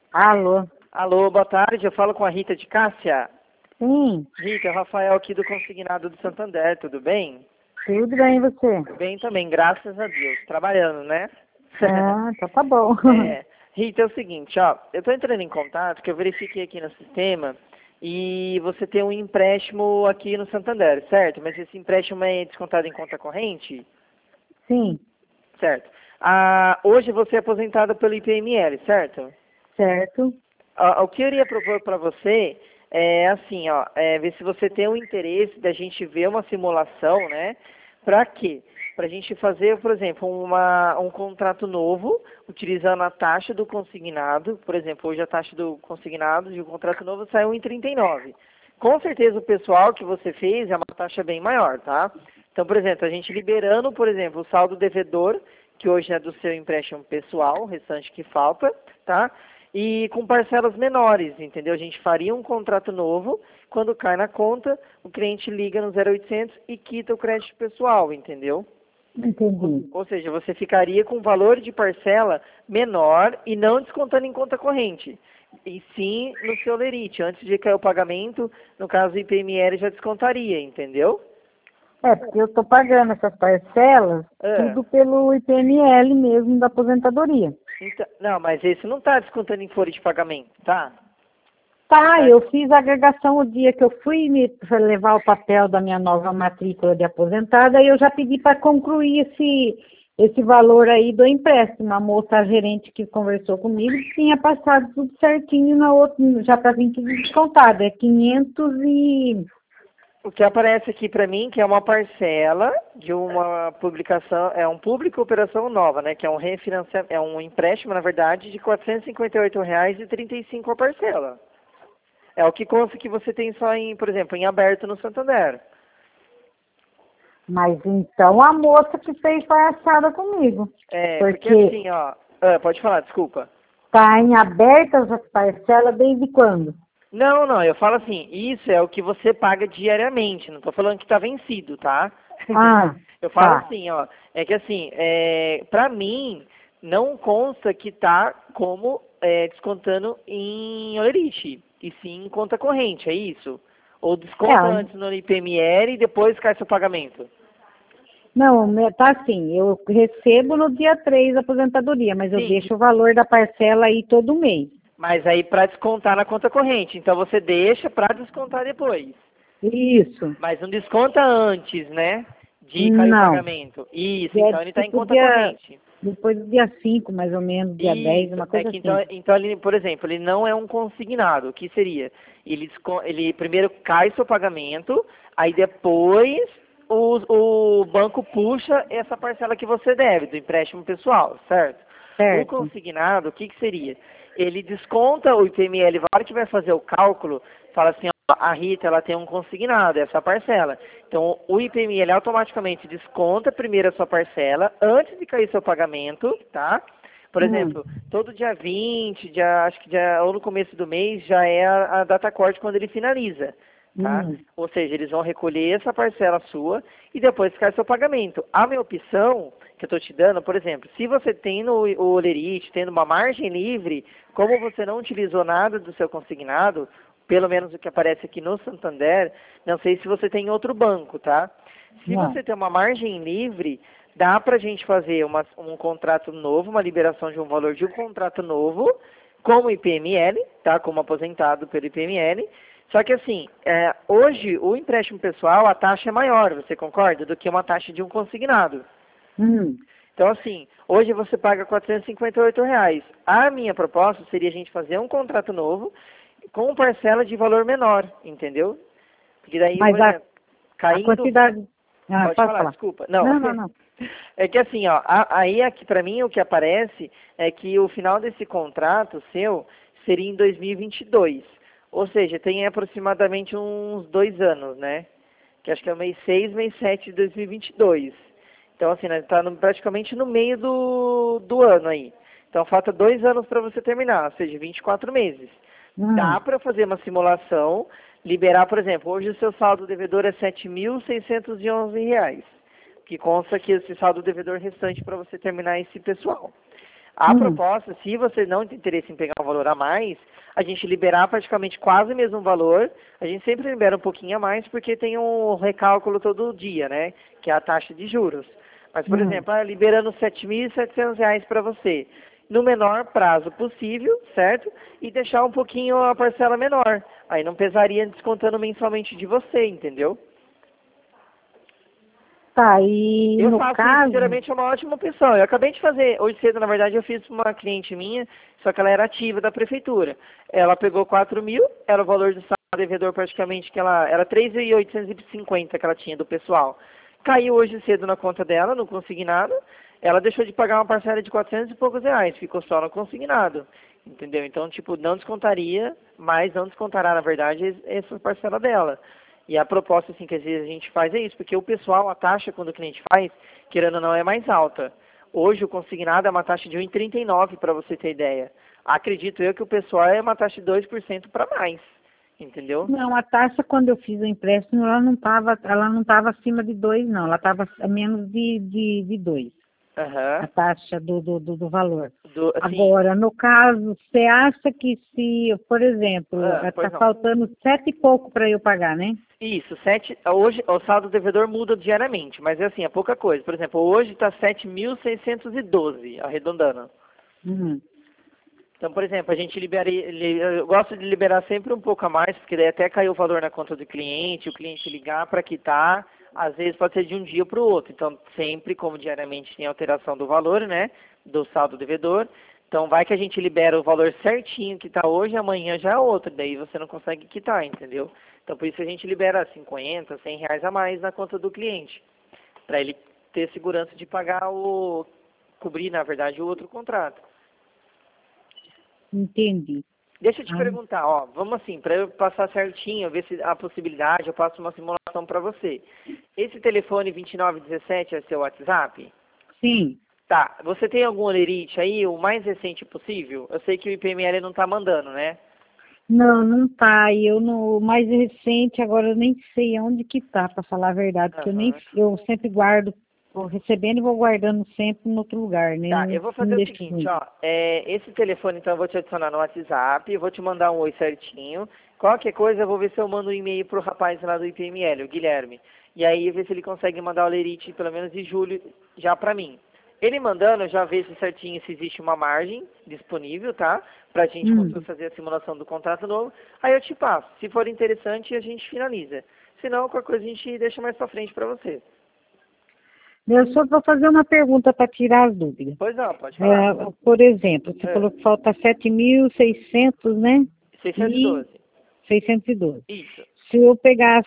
Alô? Alô, boa tarde. Eu falo com a Rita de Cássia. Sim, Rita, é o Rafael aqui do Consignado do Santander, tudo bem? tudo bem e você? Bem também, graças a Deus. Trabalhando, né? Ah, então tá bom. Rita, é o seguinte, ó. Eu tô entrando em contato, porque eu verifiquei aqui no sistema e você tem um empréstimo aqui no Santander, certo? Mas esse empréstimo é descontado em conta corrente? Sim, Certo. Hoje você é aposentada pelo IPML, certo? certo. O que eu iria propor para você é assim, ó, ver se você tem o interesse da gente ver uma simulação, né? Para quê? Para a gente fazer, por exemplo, um contrato novo, utilizando a taxa do consignado. Por exemplo, hoje a taxa do consignado de um contrato novo saiu em 39. Com certeza o pessoal que você fez é uma taxa bem maior, tá? Então, por exemplo, a gente liberando, por exemplo, o saldo devedor, que hoje é do seu empréstimo pessoal, o restante que falta, tá? E com parcelas menores, entendeu? A gente faria um contrato novo, quando cai na conta, o cliente liga no 0800 e quita o crédito pessoal, entendeu? Entendi. Ou seja, você ficaria com valor de parcela menor e não descontando em conta corrente, e sim no seu lerite. Antes de cair o pagamento, no caso do IPML já descontaria, entendeu? É, porque eu tô pagando essas parcelas Ah, tudo pelo IPML mesmo da aposentadoria. não, mas esse não está descontando em folha de pagamento, tá? Tá, Tá. eu fiz a agregação o dia que eu fui pra levar o papel da minha nova matrícula de aposentada e eu já pedi para concluir esse valor aí do empréstimo. A moça a gerente que conversou comigo tinha passado tudo certinho na outra, já para vir tudo descontado. É 500 e... O que aparece aqui para mim, que é uma parcela de uma publicação, é um público operação nova, né? Que é um refinanciamento, é um empréstimo, na verdade, de R$ 458,35 a parcela. É o que consta que você tem só em, por exemplo, em aberto no Santander. Mas então a moça que fez palhaçada comigo. É, porque Porque assim, ó, pode falar, desculpa. tá em abertas as parcelas desde quando? Não, não, eu falo assim, isso é o que você paga diariamente, não estou falando que está vencido, tá? Ah, Eu falo tá. assim, ó, é que assim, para mim, não consta que tá como descontando em Olerite, e sim em conta corrente, é isso? Ou desconta É, antes no IPML e depois cai seu pagamento? não, tá assim, eu recebo no dia 3 a aposentadoria, mas eu Sim, deixo o valor da parcela aí todo mês. mas aí para descontar na conta corrente, então você deixa para descontar depois. Isso. Mas não desconta antes, né? De cair o Não. pagamento. Isso, É então ele está em tipo conta corrente. depois do dia 5 mais ou menos, dia 10 Isso, uma é coisa que então, assim. então ele, por exemplo, ele não é um consignado. O que seria? Ele primeiro cai seu pagamento, aí depois o banco puxa essa parcela que você deve, do empréstimo pessoal, certo? O Certo. consignado, o que que seria? Ele desconta o IPML, na hora que vai fazer o cálculo, fala assim, ó, a Rita ela tem um consignado, essa parcela. Então o IPML automaticamente desconta primeiro a sua parcela, antes de cair seu pagamento, tá? Por Hum, exemplo, todo dia 20, acho que ou no começo do mês, já é a data corte quando ele finaliza, tá? hum. Ou seja, eles vão recolher essa parcela sua e depois cai seu pagamento. A minha opção que eu estou te dando, por exemplo, se você tem no o Olerite, tendo uma margem livre, como você não utilizou nada do seu consignado, pelo menos o que aparece aqui no Santander, não sei se você tem em outro banco, tá? Se Não. você tem uma margem livre, dá para a gente fazer um contrato novo, uma liberação de um valor de um contrato novo, como IPML, tá? Como aposentado pelo IPML. Só que assim, hoje o empréstimo pessoal, a taxa é maior, você concorda? Do que uma taxa de um consignado. Hum. Então assim, hoje você paga R$ 458. A minha proposta seria a gente fazer um contrato novo com parcela de valor menor, entendeu? Porque daí, por Mas exemplo, a caindo. quantidade. Ah, Pode pode falar, falar. desculpa. Não. Não, não, não. É que assim, ó, aí aqui para mim o que aparece é que o final desse contrato seu seria em 2022. Ou seja, tem aproximadamente uns 2 anos, né? Que acho que é o mês 6, mês 7 de 2022. Então, assim, né, tá praticamente no meio do ano aí. Então, falta 2 anos para você terminar, ou seja, 24 meses. Dá Hum. para fazer uma simulação, liberar, por exemplo, hoje o seu saldo devedor é R$ 7.611, que consta que esse saldo devedor restante para você terminar esse pessoal. A proposta, se você não tem interesse em pegar um valor a mais, a gente liberar praticamente quase o mesmo valor, a gente sempre libera um pouquinho a mais, porque tem um recálculo todo dia, né? Que é a taxa de juros. Mas, por exemplo, liberando R$ 7.700 para você, no menor prazo possível, certo? E deixar um pouquinho a parcela menor. Aí não pesaria descontando mensalmente de você, entendeu? Tá, e Eu no faço isso, caso... geralmente é uma ótima opção. Eu acabei de fazer, hoje cedo, na verdade, eu fiz para uma cliente minha, só que ela era ativa da prefeitura. Ela pegou 4.000, era o valor do salário devedor praticamente, que ela era 3.850 que ela tinha do pessoal. Caiu hoje cedo na conta dela, no consignado. Ela deixou de pagar uma parcela de 400 e poucos reais, ficou só no consignado. Entendeu? Então, tipo, não descontaria, mas não descontará, na verdade, essa parcela dela. E a proposta, assim, que às vezes a gente faz é isso, porque o pessoal, a taxa, quando o cliente faz, querendo ou não, é mais alta. Hoje, o consignado é uma taxa de 1,39, para você ter ideia. Acredito eu que o pessoal é uma taxa de 2% para mais, entendeu? Não, a taxa, quando eu fiz o empréstimo, ela não tava acima de 2, não. Ela estava a menos de 2, a Aham. taxa do valor. Assim, Agora, no caso, você acha que se, por exemplo, está pois não. faltando 7 e pouco para eu pagar, né? Isso, hoje o saldo devedor muda diariamente, mas é assim, é pouca coisa. Por exemplo, hoje está 7.612, arredondando. Uhum. Então, por exemplo, a gente eu gosto de liberar sempre um pouco a mais, porque daí até caiu o valor na conta do cliente, o cliente ligar para quitar, às vezes pode ser de um dia para o outro. Então, sempre, como diariamente tem alteração do valor, né, do saldo devedor, então vai que a gente libera o valor certinho que está hoje, amanhã já é outro, daí você não consegue quitar, entendeu? Então, por isso a gente libera 50, 100 reais a mais na conta do cliente, para ele ter segurança de cobrir, na verdade, o outro contrato. Entendi. Deixa eu te Ah, perguntar, ó, vamos assim, para eu passar certinho, ver se há possibilidade, eu passo uma simulação para você. Esse telefone 2917 é seu WhatsApp? sim. Tá, você tem algum olerite aí, o mais recente possível? Eu sei que o IPML não tá mandando, né? Não, não tá. E eu no mais recente, agora eu nem sei onde que tá, para falar a verdade, porque Aham. eu sempre guardo, vou recebendo e vou guardando sempre em outro lugar, né? Tá, Não, eu vou não fazer o deixo seguinte, ruim. ó, esse telefone então eu vou te adicionar no WhatsApp, eu vou te mandar um oi certinho, qualquer coisa eu vou ver se eu mando um e-mail pro rapaz lá do IPML, o Guilherme, e aí ver se ele consegue mandar o lerite pelo menos de julho já pra mim. Ele mandando, eu já vejo certinho se existe uma margem disponível, tá? Pra gente conseguir Hum. fazer a simulação do contrato novo, aí eu te passo, se for interessante a gente finaliza, se não, qualquer coisa a gente deixa mais pra frente pra você. Eu só vou fazer uma pergunta para tirar as dúvidas. Pois não, pode falar. Por exemplo, você É, falou que falta 7.600, né? E 612. 612. Isso. Se eu pegar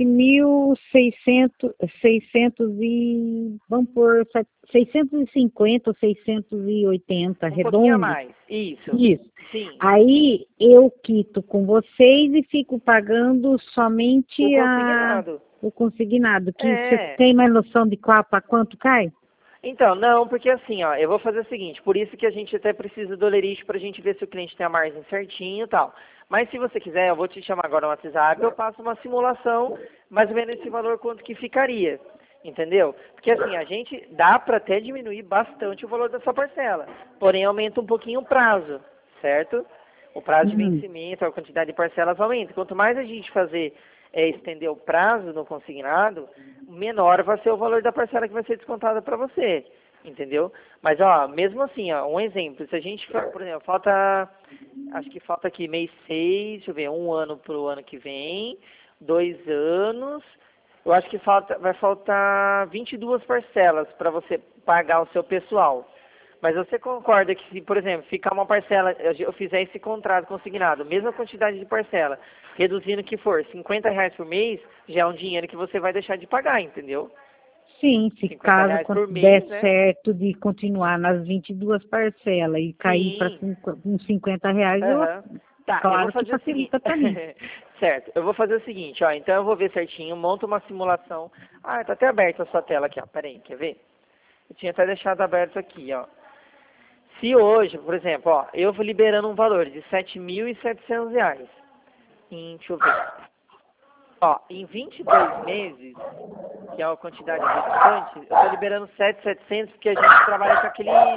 7.600 e, vamos por 650 ou 680, Um pouquinho a redondo, mais. Isso. isso. Sim. Aí eu quito com vocês e fico pagando O somente consignado. o consignado, que você É. tem mais noção de para quanto cai? Então, não, porque assim, ó, eu vou fazer o seguinte, por isso que a gente até precisa do lerite pra gente ver se o cliente tem a margem certinho e tal. Mas se você quiser, eu vou te chamar agora no WhatsApp, eu passo uma simulação, mais ou menos esse valor quanto que ficaria. Entendeu? Porque assim, a gente dá para até diminuir bastante o valor da sua parcela. Porém, aumenta um pouquinho o prazo, certo? O prazo de Uhum. vencimento, a quantidade de parcelas aumenta. Quanto mais a gente fazer estender o prazo no consignado, menor vai ser o valor da parcela que vai ser descontada para você. Entendeu? Mas, ó, mesmo assim, ó, um exemplo, se a gente, por exemplo, acho que falta aqui mês 6, deixa eu ver, um ano para o ano que vem, 2 anos, eu acho que vai faltar 22 parcelas para você pagar o seu pessoal. Mas você concorda que se, por exemplo, ficar uma parcela, eu fizer esse contrato consignado, mesma quantidade de parcela, reduzindo que for R$ 50 por mês, já é um dinheiro que você vai deixar de pagar, entendeu? Sim, se 50 caso reais por der mês, né? certo de continuar nas 22 parcelas e cair para Sim. uns R$ 50, Aham. Tá, eu vou claro que fazer o seguinte. facilita para mim. Certo, eu vou fazer o seguinte, ó. Então eu vou ver certinho, monto uma simulação. Ah, tá até aberta a sua tela aqui, ó. Pera aí, quer ver? Eu tinha até deixado aberto aqui, ó. Se hoje, por exemplo, ó, eu vou liberando um valor de R$ 7.700. Deixa eu ver. Ó, em 22 meses, que é uma quantidade bastante, eu estou liberando 7.700 porque a gente trabalha com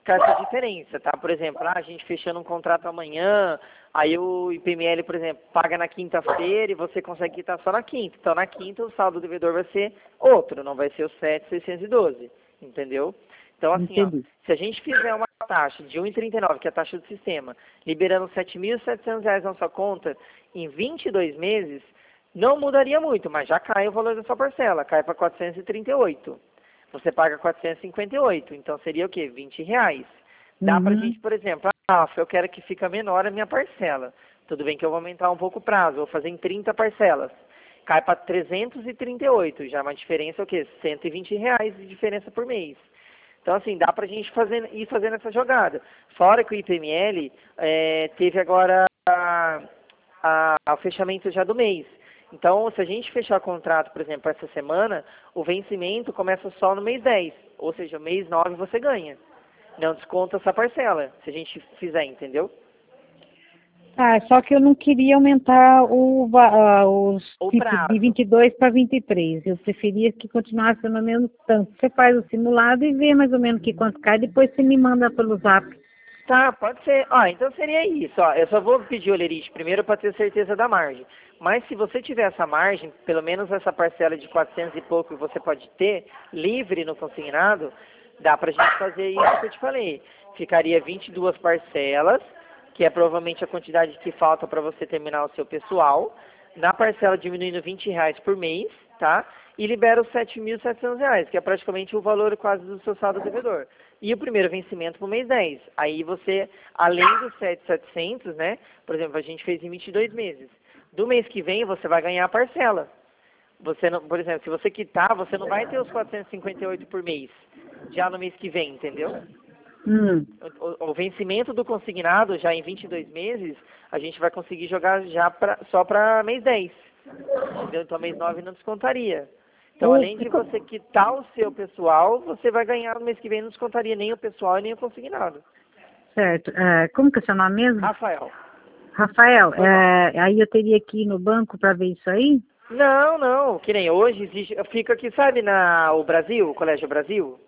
com essa diferença, tá? Por exemplo, a gente fechando um contrato amanhã, aí o IPML, por exemplo, paga na quinta-feira e você consegue quitar só na quinta. Então, na quinta, o saldo do devedor vai ser outro, não vai ser o 7.612, entendeu? Então, assim, ó, se a gente fizer uma taxa de 1,39, que é a taxa do sistema, liberando R$ 7.700 na sua conta em 22 meses, não mudaria muito, mas já cai o valor da sua parcela, cai para 438. Você paga 458, então seria o quê? R$ 20. Dá pra gente, por exemplo, eu quero que fique menor a minha parcela. Tudo bem que eu vou aumentar um pouco o prazo, vou fazer em 30 parcelas. Cai para 338, já é uma diferença o quê? R$ 120 de diferença por mês. Então, assim, dá pra gente ir fazendo essa jogada. Fora que o IPML teve agora o fechamento já do mês. Então, se a gente fechar o contrato, por exemplo, essa semana, o vencimento começa só no mês 10. Ou seja, mês 9 você ganha. Não desconta essa parcela, se a gente fizer, entendeu? Só que eu não queria aumentar os prazo. de 22 para 23. Eu preferia que continuasse pelo menos tanto. Você faz o simulado e vê mais ou menos que quanto cai, depois você me manda pelo zap. Tá, pode ser. Então seria isso. Eu só vou pedir o Olerite primeiro para ter certeza da margem. Mas se você tiver essa margem, pelo menos essa parcela de 400 e pouco que você pode ter, livre no consignado, dá pra gente fazer isso que eu te falei. Ficaria 22 parcelas, que é provavelmente a quantidade que falta para você terminar o seu pessoal. Na parcela diminuindo R$ 20 por mês, tá? E libera os R$ 7.700, que é praticamente o valor quase do seu saldo devedor. E o primeiro vencimento para o mês 10. Aí você, além dos 7.700, né? Por exemplo, a gente fez em 22 meses. Do mês que vem, você vai ganhar a parcela. Você não, por exemplo, se você quitar, você não vai ter os 458 por mês, já no mês que vem, entendeu? O vencimento do consignado, já em 22 meses, a gente vai conseguir jogar já só para mês 10. Entendeu? Então, mês 9 não descontaria. Então, além de você quitar o seu pessoal, você vai ganhar no mês que vem, não descontaria nem o pessoal e nem o consignado. Certo. Como que é o seu nome mesmo? Rafael. Rafael, aí eu teria que ir no banco para ver isso aí? Não. Que nem hoje existe. Fica aqui, sabe, o Brasil, o Colégio Brasil?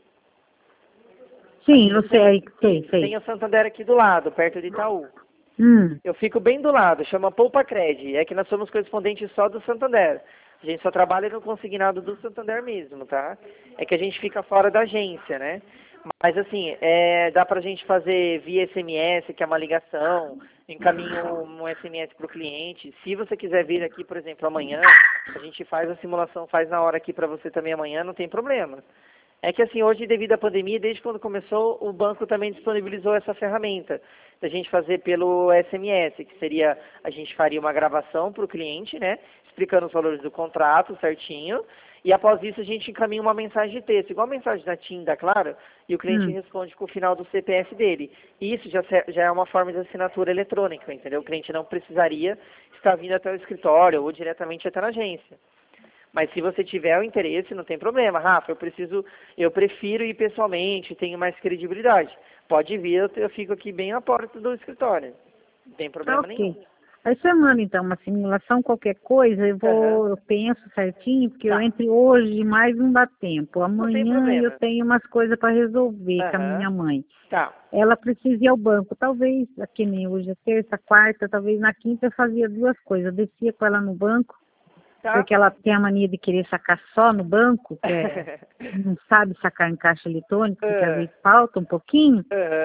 Sim, eu sei. Tem o Santander aqui do lado, perto de Itaú. Eu fico bem do lado, chama Poupa Cred. É que nós somos correspondentes só do Santander. A gente só trabalha no consignado do Santander mesmo, tá? É que a gente fica fora da agência, né? Mas assim, dá pra gente fazer via SMS, que é uma ligação, encaminho um SMS pro cliente. Se você quiser vir aqui, por exemplo, amanhã, a gente faz a simulação, faz na hora aqui pra você também amanhã, não tem problema. É que assim, hoje devido à pandemia, desde quando começou, o banco também disponibilizou essa ferramenta da gente fazer pelo SMS, que seria, a gente faria uma gravação para o cliente, né, explicando os valores do contrato certinho, e após isso a gente encaminha uma mensagem de texto, igual a mensagem da TIM, da Claro, e o cliente responde com o final do CPF dele. E isso já é uma forma de assinatura eletrônica, entendeu? O cliente não precisaria estar vindo até o escritório ou diretamente até na agência. Mas se você tiver o interesse, não tem problema. Rafa, eu prefiro ir pessoalmente, tenho mais credibilidade. Pode vir, eu fico aqui bem na porta do escritório. Não tem problema nenhum. Aí você manda, então, uma simulação, qualquer coisa, eu penso certinho, porque eu entre hoje e mais não dá tempo. Amanhã eu tenho umas coisas para resolver com a minha mãe. Tá. Ela precisa ir ao banco. Talvez, aqui nem hoje é terça, quarta, talvez na quinta eu fazia duas coisas. Eu descia com ela no banco, porque ela tem a mania de querer sacar só no banco, que não sabe sacar em caixa eletrônica, porque às vezes falta um pouquinho.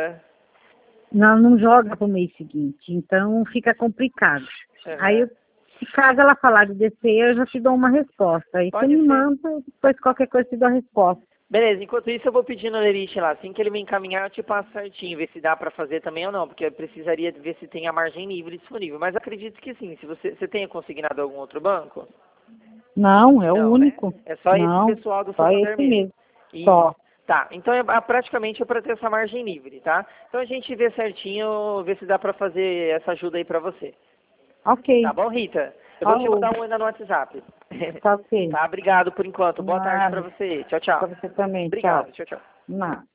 Não joga para o mês seguinte, então fica complicado. Aí, se caso ela falar de descer, eu já te dou uma resposta. Aí você me manda, depois qualquer coisa eu te dou a resposta. Beleza, enquanto isso eu vou pedir no Lerite lá, assim que ele me encaminhar eu te passo certinho, ver se dá para fazer também ou não, porque eu precisaria ver se tem a margem livre disponível, mas acredito que sim. Se você tenha consignado algum outro banco? Não, é o único. Né? É só esse pessoal do Santander mesmo. Só. Tá, então praticamente é para ter essa margem livre, tá? Então a gente vê certinho, vê se dá para fazer essa ajuda aí para você. Ok. Tá bom, Rita? Eu vou te mandar um ainda no WhatsApp. Tá ok. Tá, obrigado por enquanto. Boa tarde para você. Tchau, tchau. Para você também. Obrigado, tchau, tchau. Nada.